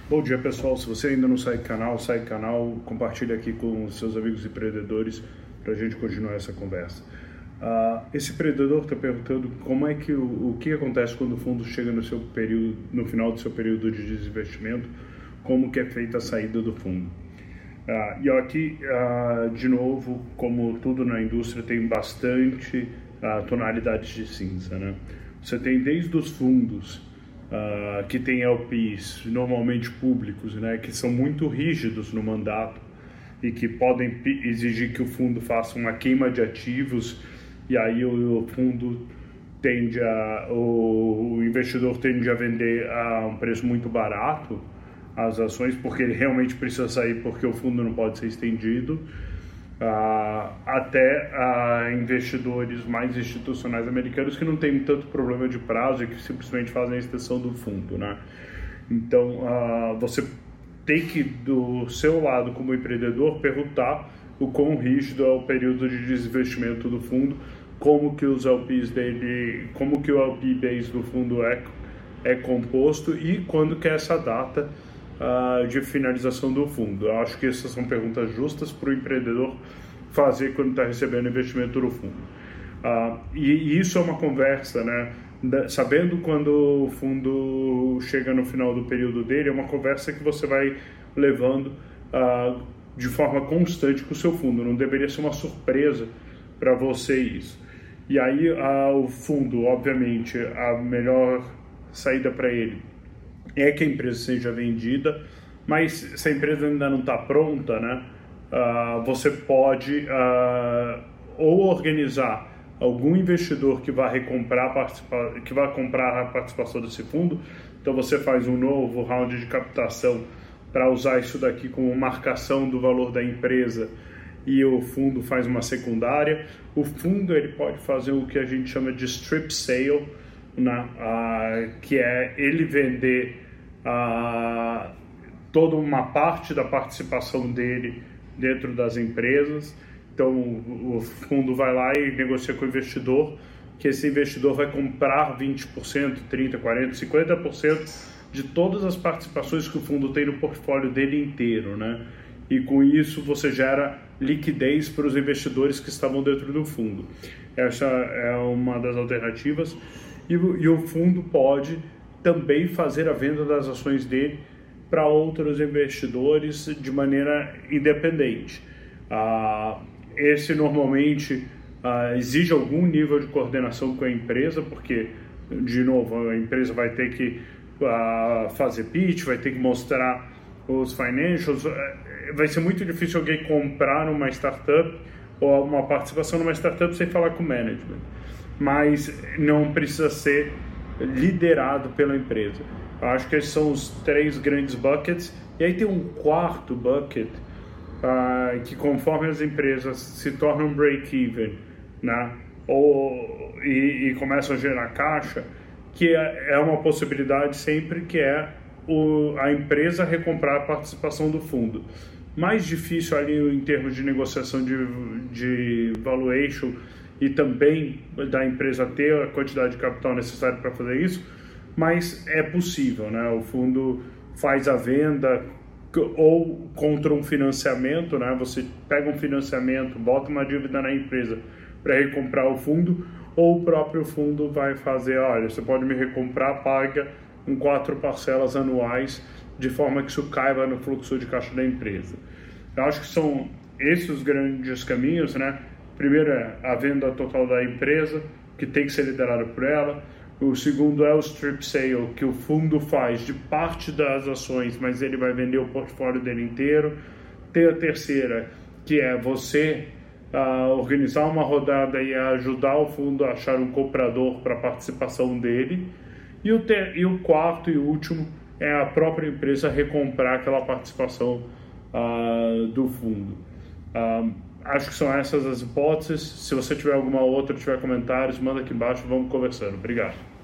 Bom dia, pessoal. Se você ainda não segue o canal, compartilha aqui com os seus amigos empreendedores para a gente continuar essa conversa. Esse empreendedor está perguntando como é que o que acontece quando o fundo chega no final do seu período de desinvestimento, como que é feita a saída do fundo. E aqui, de novo, como tudo na indústria, tem bastante tonalidades de cinza, né? Você tem desde os fundos que tem LPs, normalmente públicos, né, que são muito rígidos no mandato e que podem exigir que o fundo faça uma queima de ativos, e aí o fundo o investidor tende a vender a um preço muito barato as ações, porque ele realmente precisa sair porque o fundo não pode ser estendido, até investidores mais institucionais americanos que não têm tanto problema de prazo e que simplesmente fazem a extensão do fundo, né? Então, você tem que, do seu lado como empreendedor, perguntar o quão rígido é o período de desinvestimento do fundo, como que os LPs dele, como que o LP base do fundo é composto e quando que é essa data de finalização do fundo. Eu acho que essas são perguntas justas para o empreendedor fazer quando está recebendo investimento do fundo. E isso é uma conversa, né? Sabendo quando o fundo chega no final do período dele, é uma conversa que você vai levando de forma constante com o seu fundo. Não deveria ser uma surpresa para você isso. E aí o fundo, obviamente, a melhor saída para ele é que a empresa seja vendida, mas se a empresa ainda não está pronta, né, você pode ou organizar algum investidor que vai que vai comprar a participação desse fundo. Então você faz um novo round de captação para usar isso daqui como marcação do valor da empresa, e o fundo faz uma secundária. O fundo ele pode fazer o que a gente chama de strip sale, né, que é ele vender toda uma parte da participação dele dentro das empresas. Então o fundo vai lá e negocia com o investidor, que esse investidor vai comprar 20%, 30%, 40%, 50% de todas as participações que o fundo tem no portfólio dele inteiro, né? E com isso você gera liquidez para os investidores que estavam dentro do fundo. Essa é uma das alternativas. E o fundo pode também fazer a venda das ações dele para outros investidores de maneira independente. Esse normalmente exige algum nível de coordenação com a empresa, porque, de novo, a empresa vai ter que fazer pitch, vai ter que mostrar os financials. Vai ser muito difícil alguém comprar uma startup ou uma participação numa startup sem falar com o management, mas não precisa ser liderado pela empresa. Eu acho que esses são os 3 grandes buckets, e aí tem um quarto bucket que, conforme as empresas se tornam break-even, né, e começam a gerar caixa, que é uma possibilidade sempre, que é a empresa recomprar a participação do fundo. Mais difícil ali em termos de negociação de valuation, e também da empresa ter a quantidade de capital necessária para fazer isso, mas é possível, né? O fundo faz a venda ou contra um financiamento, né? Você pega um financiamento, bota uma dívida na empresa para recomprar o fundo, ou o próprio fundo vai fazer, olha, você pode me recomprar, paga em 4 parcelas anuais, de forma que isso caiba no fluxo de caixa da empresa. Eu acho que são esses os grandes caminhos, né? Primeiro é a venda total da empresa, que tem que ser liderada por ela. O segundo é o strip sale, que o fundo faz de parte das ações, mas ele vai vender o portfólio dele inteiro. Tem a terceira, que é você organizar uma rodada e ajudar o fundo a achar um comprador para a participação dele. E o quarto e último é a própria empresa recomprar aquela participação do fundo. Acho que são essas as hipóteses. Se você tiver alguma outra, tiver comentários, manda aqui embaixo, vamos conversando. Obrigado.